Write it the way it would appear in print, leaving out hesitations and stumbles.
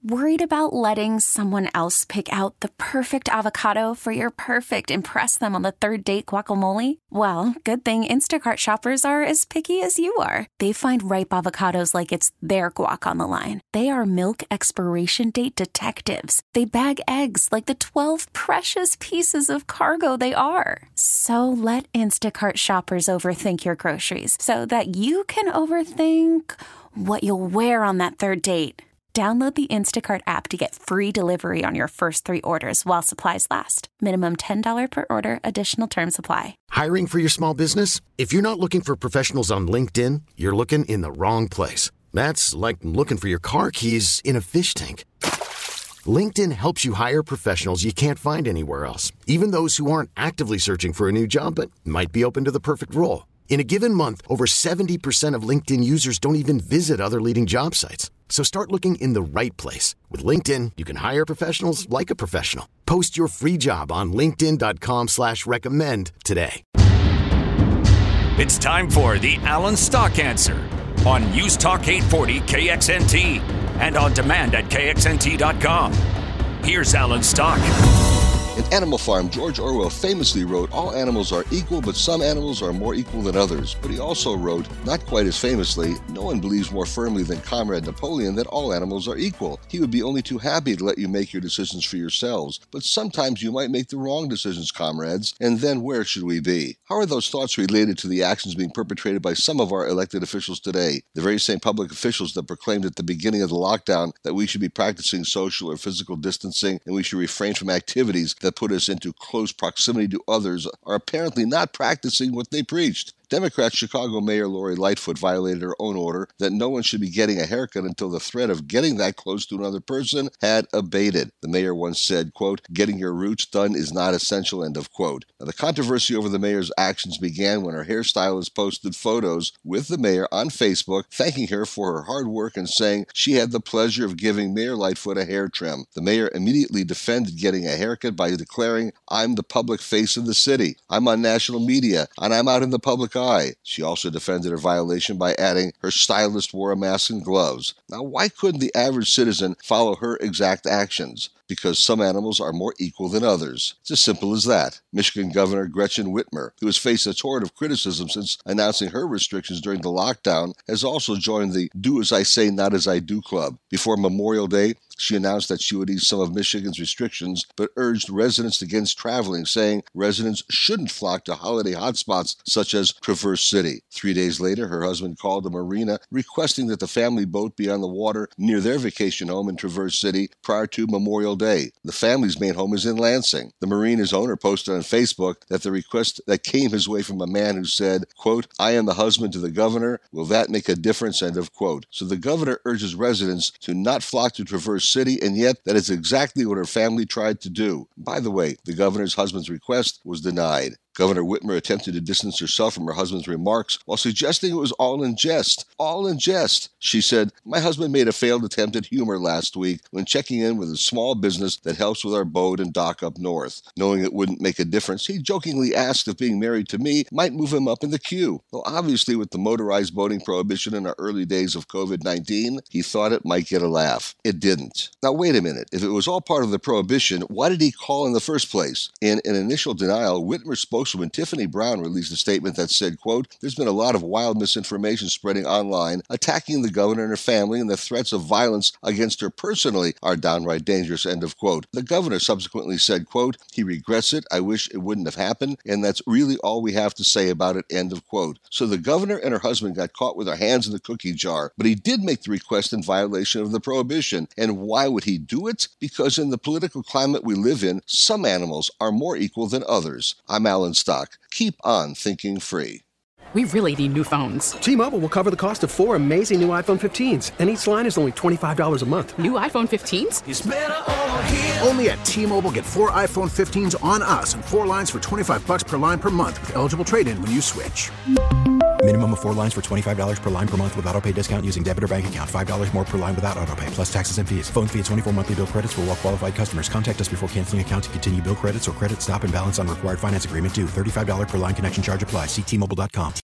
Worried about letting someone else pick out the perfect avocado for your perfect impress them on the third date guacamole? Well, good thing Instacart shoppers are as picky as you are. They find ripe avocados like it's their guac on the line. They are milk expiration date detectives. They bag eggs like the 12 precious pieces of cargo they are. So let Instacart shoppers overthink your groceries so that you can overthink what you'll wear on that third date. Download the Instacart app to get free delivery on your first 3 orders while supplies last. Minimum $10 per order. Additional terms apply. Hiring for your small business? If you're not looking for professionals on LinkedIn, you're looking in the wrong place. That's like looking for your car keys in a fish tank. LinkedIn helps you hire professionals you can't find anywhere else, even those who aren't actively searching for a new job but might be open to the perfect role. In a given month, over 70% of LinkedIn users don't even visit other leading job sites. So start looking in the right place. With LinkedIn, you can hire professionals like a professional. Post your free job on linkedin.com/recommend today. It's time for the Alan Stock Answer on News Talk 840 KXNT and on demand at KXNT.com. Here's Alan Stock. In Animal Farm, George Orwell famously wrote, "All animals are equal, but some animals are more equal than others." But he also wrote, not quite as famously, "No one believes more firmly than Comrade Napoleon that all animals are equal. He would be only too happy to let you make your decisions for yourselves. But sometimes you might make the wrong decisions, comrades, and then where should we be?" How are those thoughts related to the actions being perpetrated by some of our elected officials today? The very same public officials that proclaimed at the beginning of the lockdown that we should be practicing social or physical distancing and we should refrain from activities that put us into close proximity to others are apparently not practicing what they preached. Democrat Chicago Mayor Lori Lightfoot violated her own order that no one should be getting a haircut until the threat of getting that close to another person had abated. The mayor once said, quote, "Getting your roots done is not essential," end of quote. Now, the controversy over the mayor's actions began when her hairstylist posted photos with the mayor on Facebook, thanking her for her hard work and saying she had the pleasure of giving Mayor Lightfoot a hair trim. The mayor immediately defended getting a haircut by declaring, "I'm the public face of the city. I'm on national media, and I'm out in the public eye." She also defended her violation by adding her stylist wore a mask and gloves. Now, why couldn't the average citizen follow her exact actions? Because some animals are more equal than others. It's as simple as that. Michigan Governor Gretchen Whitmer, who has faced a torrent of criticism since announcing her restrictions during the lockdown, has also joined the Do As I Say, Not As I Do club. Before Memorial Day, she announced that she would ease some of Michigan's restrictions, but urged residents against traveling, saying residents shouldn't flock to holiday hotspots such as Traverse City. 3 days later, her husband called a marina requesting that the family boat be on the water near their vacation home in Traverse City prior to Memorial Day. The family's main home is in Lansing. The marina's owner posted on Facebook that the request that came his way from a man who said, quote, "I am the husband to the governor. Will that make a difference?" end of quote. So the governor urges residents to not flock to Traverse City, and yet that is exactly what her family tried to do. By the way, the governor's husband's request was denied. Governor Whitmer attempted to distance herself from her husband's remarks while suggesting it was all in jest. All in jest. She said, "My husband made a failed attempt at humor last week when checking in with a small business that helps with our boat and dock up north. Knowing it wouldn't make a difference, he jokingly asked if being married to me might move him up in the queue. Well, obviously with the motorized boating prohibition in our early days of COVID-19, he thought it might get a laugh. It didn't." Now wait a minute. If it was all part of the prohibition, why did he call in the first place? In an initial denial, Whitmer spoke when Tiffany Brown released a statement that said, quote, "There's been a lot of wild misinformation spreading online, attacking the governor and her family, and the threats of violence against her personally are downright dangerous," end of quote. The governor subsequently said, quote, "He regrets it. I wish it wouldn't have happened, and that's really all we have to say about it," end of quote. So the governor and her husband got caught with their hands in the cookie jar, but he did make the request in violation of the prohibition. And why would he do it? Because in the political climate we live in, some animals are more equal than others. I'm Alan Stock. Keep on thinking free. We really need new phones. T-Mobile will cover the cost of 4 amazing new iPhone 15s, and each line is only $25 a month. New iPhone 15s? It's better over here. Only at T-Mobile, get 4 iPhone 15s on us and 4 lines for $25 per line per month with eligible trade-in when you switch. Minimum of 4 lines for $25 per line per month with autopay discount using debit or bank account. $5 more per line without autopay, plus taxes and fees. Phone fee at 24 monthly bill credits for well-qualified customers. Contact us before canceling account to continue bill credits or credit stop and balance on required finance agreement due. $35 per line connection charge applies. See T-Mobile.com.